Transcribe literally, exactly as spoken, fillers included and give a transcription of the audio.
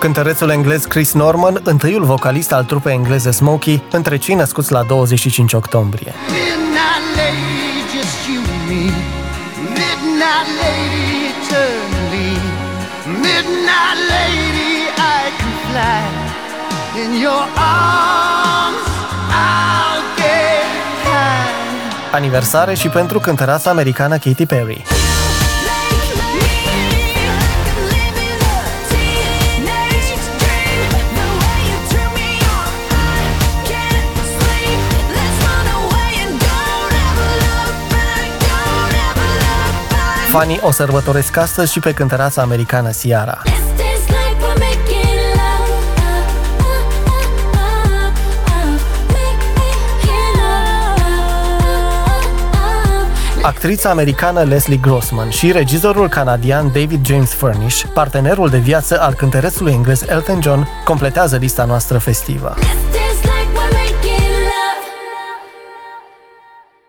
Cântărețul englez Chris Norman, întâiul vocalist al trupei engleze Smokey, între cei născuți la douăzeci și cinci octombrie. Midnight lady, just you and me. Midnight lady, eternally. Midnight lady, I can fly. In your arms, I'll get high. Aniversare și pentru cântăreața americană Katy Perry. Fanii o sărbătoresc astăzi și pe cântăreața americană Ciara. Actrița americană Leslie Grossman și regizorul canadian David James Furnish, partenerul de viață al cântărețului englez Elton John, completează lista noastră festivă.